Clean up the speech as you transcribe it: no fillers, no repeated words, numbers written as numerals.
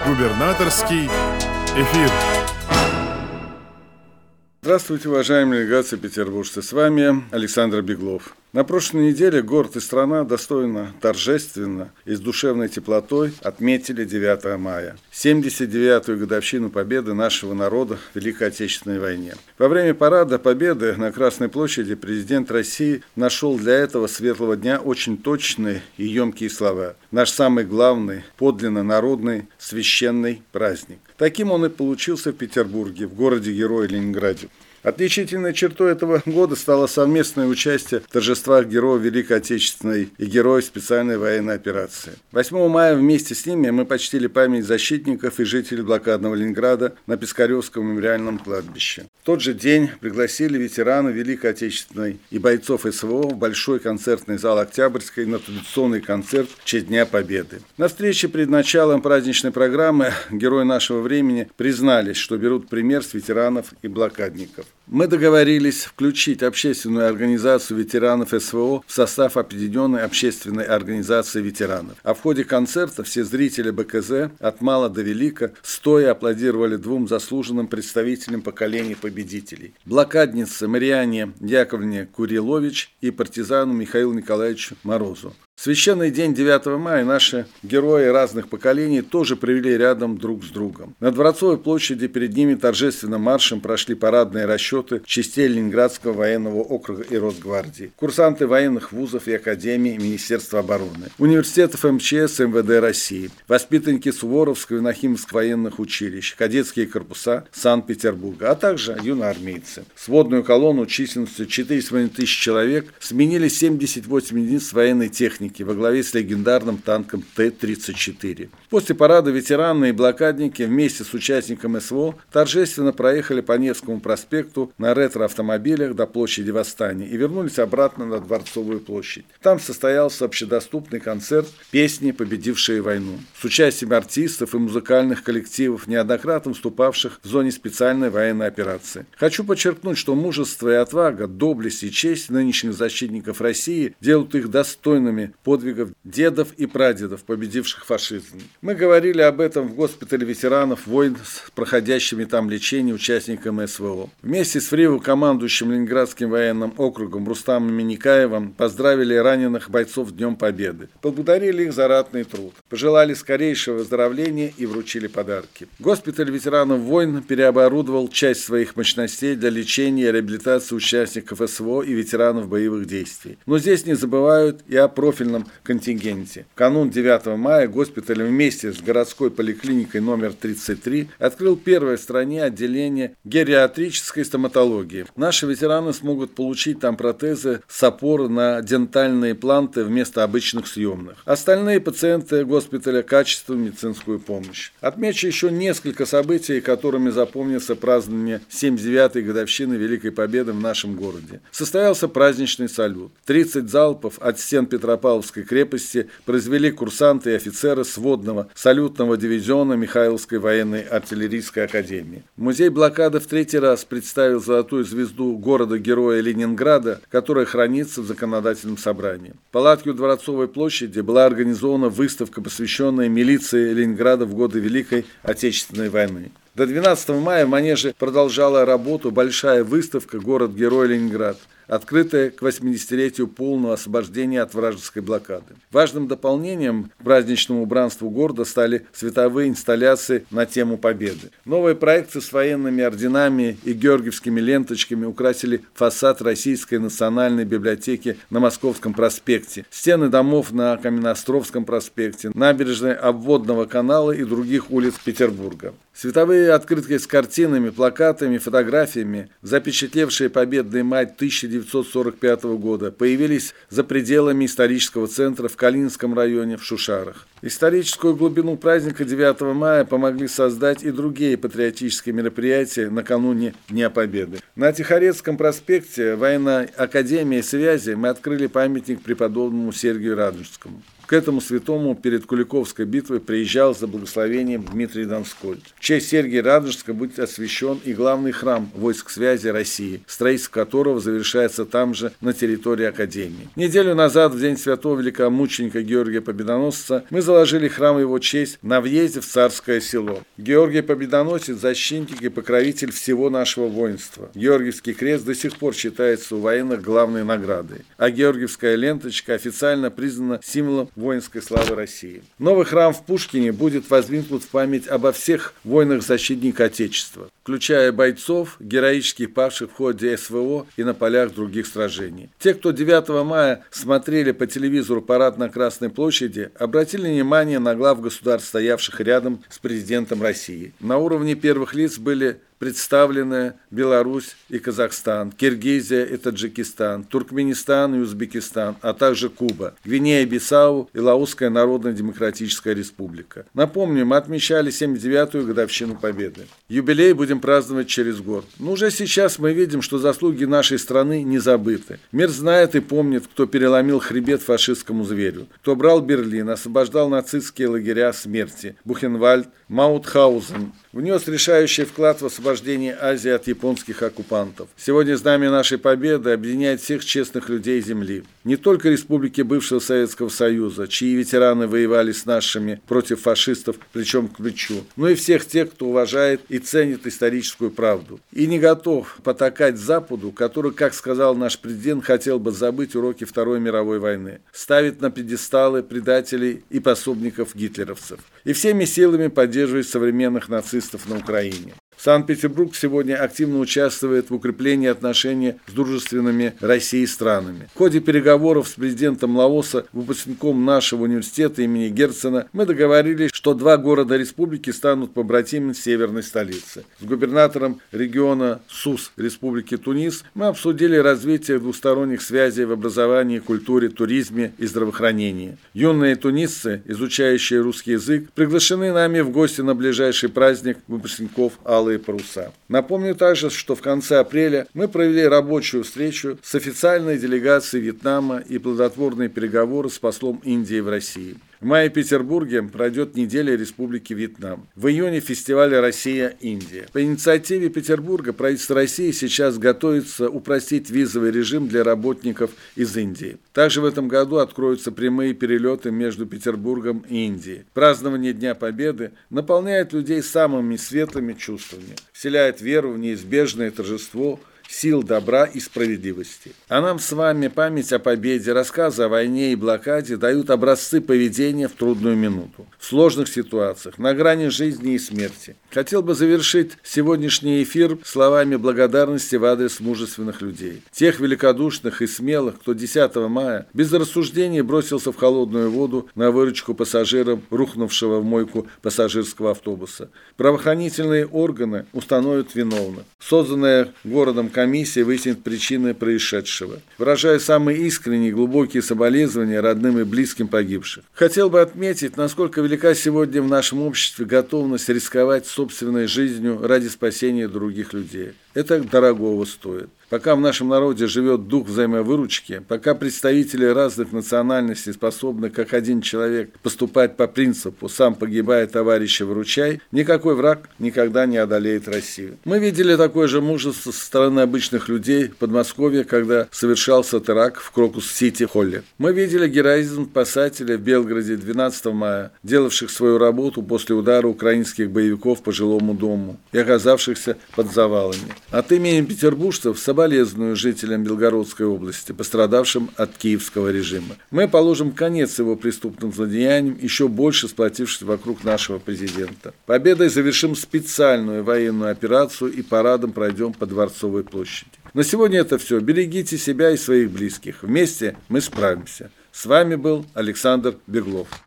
Губернаторский эфир. Здравствуйте, уважаемые делегации петербуржцы, с вами Александр Беглов. На прошлой неделе город и страна достойно, торжественно и с душевной теплотой отметили 9 мая, 79-ю годовщину победы нашего народа в Великой Отечественной войне. Во время парада Победы на Красной площади президент России нашел для этого светлого дня очень точные и емкие слова. Наш самый главный, подлинно народный, священный праздник. Таким он и получился в Петербурге, в городе-герое Ленинграде. Отличительной чертой этого года стало совместное участие в торжествах героев Великой Отечественной и героев специальной военной операции. 8 мая вместе с ними мы почтили память защитников и жителей блокадного Ленинграда на Пискаревском мемориальном кладбище. В тот же день пригласили ветеранов Великой Отечественной и бойцов СВО в Большой концертный зал Октябрьской на традиционный концерт в честь Дня Победы. На встрече перед началом праздничной программы герои нашего времени признались, что берут пример с ветеранов и блокадников. Мы договорились включить общественную организацию ветеранов СВО в состав Объединенной общественной организации ветеранов. А в ходе концерта все зрители БКЗ от мала до велика стоя аплодировали двум заслуженным представителям поколений победителей. Блокаднице Марианне Яковлевне Курилович и партизану Михаилу Николаевичу Морозу. В священный день 9 мая наши герои разных поколений тоже провели рядом друг с другом. На Дворцовой площади перед ними торжественным маршем прошли парадные расчеты частей Ленинградского военного округа и Росгвардии, курсанты военных вузов и академий Министерства обороны, университетов МЧС и МВД России, воспитанники Суворовского и Нахимовского военных училищ, кадетские корпуса Санкт-Петербурга, а также юноармейцы. Сводную колонну численностью 4,5 тысяч человек сменили 78 единиц военной техники во главе с легендарным танком Т-34. После парада ветераны и блокадники вместе с участниками СВО торжественно проехали по Невскому проспекту на ретро-автомобилях до площади Восстания и вернулись обратно на Дворцовую площадь. Там состоялся общедоступный концерт «Песни, победившие войну» с участием артистов и музыкальных коллективов, неоднократно выступавших в зоне специальной военной операции. Хочу подчеркнуть, что мужество и отвага, доблесть и честь нынешних защитников России делают их достойными подвигов дедов и прадедов, победивших фашизм. Мы говорили об этом в госпитале ветеранов войн с проходящими там лечение участниками СВО. Вместе с командующим Ленинградским военным округом Рустамом Минникаевым поздравили раненых бойцов с Днем Победы. Поблагодарили их за ратный труд. Пожелали скорейшего выздоровления и вручили подарки. Госпиталь ветеранов войн переоборудовал часть своих мощностей для лечения и реабилитации участников СВО и ветеранов боевых действий. Но здесь не забывают и о профильном контингенте. В канун 9 мая госпиталь вместе с городской поликлиникой номер 33 открыл первое в стране отделение гериатрической стоматологии. Наши ветераны смогут получить там протезы с опоры на дентальные планты вместо обычных съемных. Остальные пациенты госпиталя качественную медицинскую помощь. Отмечу еще несколько событий, которыми запомнится празднование 79-й годовщины Великой Победы в нашем городе. Состоялся праздничный салют. 30 залпов от стен Петропавловской крепости произвели курсанты и офицеры сводного салютного дивизиона Михайловской военной артиллерийской академии. Музей блокады в третий раз представил золотую звезду города-героя Ленинграда, которая хранится в законодательном собрании. В палатке у Дворцовой площади была организована выставка, посвященная милиции Ленинграда в годы Великой Отечественной войны. До 12 мая в Манеже продолжала работу большая выставка «Город-герой Ленинград», открытая к 80-летию полного освобождения от вражеской блокады. Важным дополнением к праздничному убранству города стали световые инсталляции на тему Победы. Новые проекты с военными орденами и георгиевскими ленточками украсили фасад Российской национальной библиотеки на Московском проспекте, стены домов на Каменноостровском проспекте, набережной Обводного канала и других улиц Петербурга. Световые открытки с картинами, плакатами, фотографиями, запечатлевшие победный май 1945 года, появились за пределами исторического центра в Калининском районе в Шушарах. Историческую глубину праздника 9 мая помогли создать и другие патриотические мероприятия накануне Дня Победы. На Тихорецком проспекте Военной академии связи мы открыли памятник преподобному Сергию Радонежскому. К этому святому перед Куликовской битвой приезжал за благословением Дмитрий Донской. В честь Сергия Радонежска будет освящен и главный храм войск связи России, строительство которого завершается там же, на территории Академии. Неделю назад, в день святого великомученика Георгия Победоносца, мы заложили храм в его честь на въезде в Царское село. Георгий Победоносец – защитник и покровитель всего нашего воинства. Георгиевский крест до сих пор считается у военных главной наградой, а георгиевская ленточка официально признана символом воинской славы России. Новый храм в Пушкине будет воздвигнут в память обо всех воинах-защитниках Отечества, включая бойцов, героически павших в ходе СВО и на полях других сражений. Те, кто 9 мая смотрели по телевизору парад на Красной площади, обратили внимание на глав государств, стоявших рядом с президентом России. На уровне первых лиц были представлены Беларусь и Казахстан, Киргизия и Таджикистан, Туркменистан и Узбекистан, а также Куба, Гвинея-Бисау и Лаосская Народно-Демократическая Республика. Напомню, мы отмечали 79-ю годовщину Победы. Юбилей будем праздновать через год. Но уже сейчас мы видим, что заслуги нашей страны не забыты. Мир знает и помнит, кто переломил хребет фашистскому зверю, кто брал Берлин, освобождал нацистские лагеря смерти, Бухенвальд, Маутхаузен, внес решающий вклад в освобождение Азии от японских оккупантов. Сегодня знамя нашей победы объединяет всех честных людей Земли. Не только республики бывшего Советского Союза, чьи ветераны воевали с нашими против фашистов плечом к плечу, но и всех тех, кто уважает и ценит историческую правду. И не готов потакать Западу, который, как сказал наш президент, хотел бы забыть уроки Второй мировой войны, ставит на пьедесталы предателей и пособников гитлеровцев. И всеми силами поддерживает современных нацистов на Украине. Санкт-Петербург сегодня активно участвует в укреплении отношений с дружественными Россией странами. В ходе переговоров с президентом Лаоса, выпускником нашего университета имени Герцена, мы договорились, что 2 города республики станут побратимами северной столицы. С губернатором региона Сус Республики Тунис мы обсудили развитие двусторонних связей в образовании, культуре, туризме и здравоохранении. Юные тунисцы, изучающие русский язык, приглашены нами в гости на ближайший праздник выпускников «Алые паруса». Напомню также, что в конце апреля мы провели рабочую встречу с официальной делегацией Вьетнама и плодотворные переговоры с послом Индии в России. В мае в Петербурге пройдет неделя Республики Вьетнам. В июне фестиваль «Россия-Индия». По инициативе Петербурга правительство России сейчас готовится упростить визовый режим для работников из Индии. Также в этом году откроются прямые перелеты между Петербургом и Индией. Празднование Дня Победы наполняет людей самыми светлыми чувствами, вселяет веру в неизбежное торжество сил добра и справедливости. А нам с вами память о победе, рассказы о войне и блокаде дают образцы поведения в трудную минуту, в сложных ситуациях, на грани жизни и смерти. Хотел бы завершить сегодняшний эфир словами благодарности в адрес мужественных людей. Тех великодушных и смелых, кто 10 мая без рассуждений бросился в холодную воду на выручку пассажирам, рухнувшего в мойку пассажирского автобуса. Правоохранительные органы установят виновных. Созданная городом комиссия выяснит причины происшедшего. Выражаю самые искренние и глубокие соболезнования родным и близким погибших. Хотел бы отметить, насколько велика сегодня в нашем обществе готовность рисковать собственной жизнью ради спасения других людей. Это дорогого стоит. Пока в нашем народе живет дух взаимовыручки, пока представители разных национальностей способны, как один человек, поступать по принципу «сам погибай, товарища выручай», никакой враг никогда не одолеет Россию. Мы видели такое же мужество со стороны обычных людей в Подмосковье, когда совершался теракт в Крокус-Сити-Холле. Мы видели героизм спасателей в Белгороде 12 мая, делавших свою работу после удара украинских боевиков по жилому дому и оказавшихся под завалами. От имени петербуржцев соболезную жителям Белгородской области, пострадавшим от киевского режима. Мы положим конец его преступным злодеяниям, еще больше сплотившись вокруг нашего президента. Победой завершим специальную военную операцию и парадом пройдем по Дворцовой площади. На сегодня это все. Берегите себя и своих близких. Вместе мы справимся. С вами был Александр Беглов.